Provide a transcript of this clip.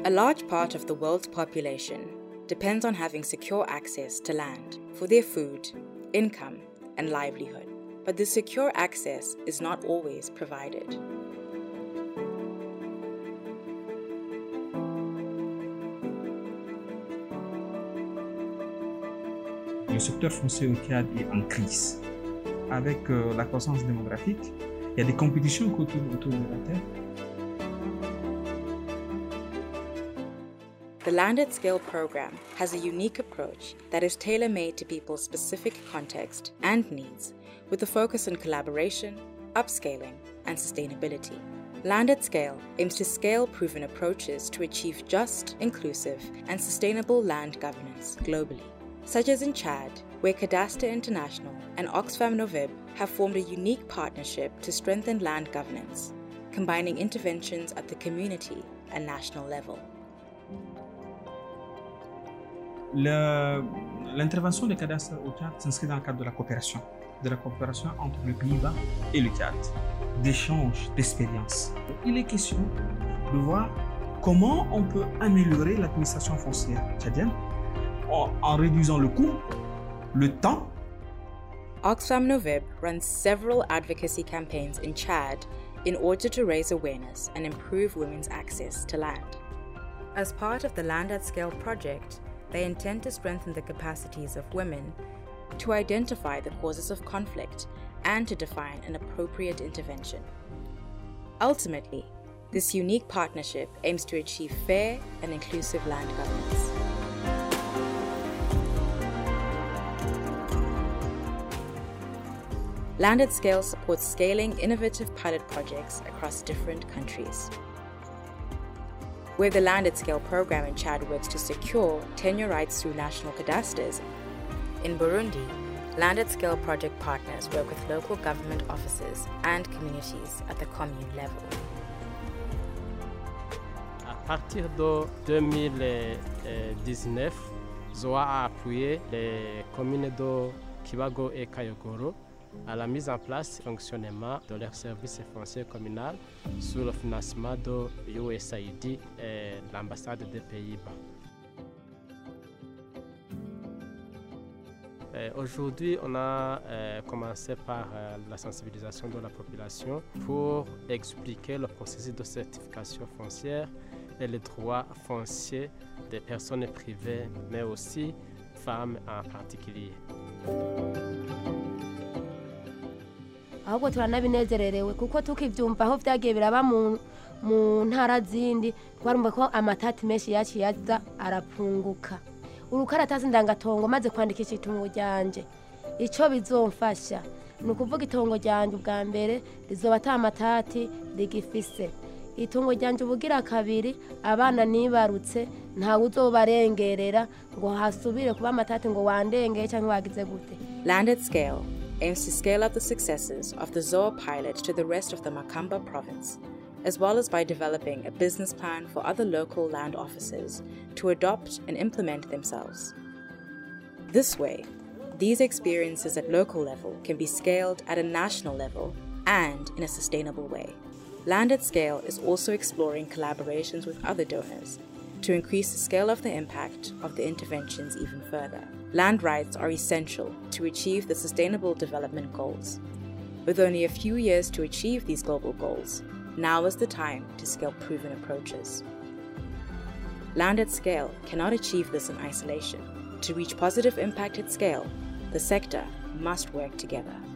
A large part of the world's population depends on having secure access to land for their food, income, and livelihood. But this secure access is not always provided. Le secteur foncier au Tchad est en crise. Avec la croissance démographique, il y a des compétitions autour de la terre. The Land at Scale program has a unique approach that is tailor-made to people's specific context and needs, with a focus on collaboration, upscaling, and sustainability. Land at Scale aims to scale proven approaches to achieve just, inclusive, and sustainable land governance globally, such as in Chad, where Cadastre International and Oxfam Novib have formed a unique partnership to strengthen land governance, combining interventions at the community and national level. L'intervention de Cadastre au Tchad s'inscrit dans le cadre de la coopération entre le Pays-Bas et le Tchad, d'échanges d'expériences. Il est question de voir comment on peut améliorer l'administration foncière tchadienne en réduisant le coût, le temps. Oxfam Novib runs several advocacy campaigns in Chad in order to raise awareness and improve women's access to land. As part of the Land at Scale project, they intend to strengthen the capacities of women to identify the causes of conflict and to define an appropriate intervention. Ultimately, this unique partnership aims to achieve fair and inclusive land governance. Land at Scale supports scaling innovative pilot projects across different countries. Where the Land at Scale program in Chad works to secure tenure rights through national cadastres, in Burundi, Land at Scale project partners work with local government offices and communities at the commune level. À partir de 2019, ZOA a appuyé les communes de Kibago et Kayogoro à la mise en place et fonctionnement de leurs services fonciers communaux sous le financement de USAID et l'ambassade des Pays-Bas. Aujourd'hui, on a commencé par la sensibilisation de la population pour expliquer le processus de certification foncière et les droits fonciers des personnes privées, mais aussi femmes en particulier. ahubwo turanabinezererewe kuko tukivyumva aho vyagiye biraba mu ntara zindi twarumva ko amatati menshi yaciye aza arapunguka urukaratasi ndangatongo maze kwandikisha itongo ryanje ico bizomfasha ni ukuvuga itongo ryanje ubwa mbere rizoba ata amatati rigifise itongo ryanje ubugira kabiri abana nibarutse ntawe uzobarengerera ngo hasubire kuba amatati ngo wandengeye canke wagize gute. Land at Scale aims to scale up the successes of the ZOA pilot to the rest of the Makamba province, as well as by developing a business plan for other local land offices to adopt and implement themselves. This way, these experiences at local level can be scaled at a national level and in a sustainable way. Land at Scale is also exploring collaborations with other donors to increase the scale of the impact of the interventions even further. Land rights are essential to achieve the Sustainable Development Goals. With only a few years to achieve these global goals, now is the time to scale proven approaches. Land at Scale cannot achieve this in isolation. To reach positive impact at scale, the sector must work together.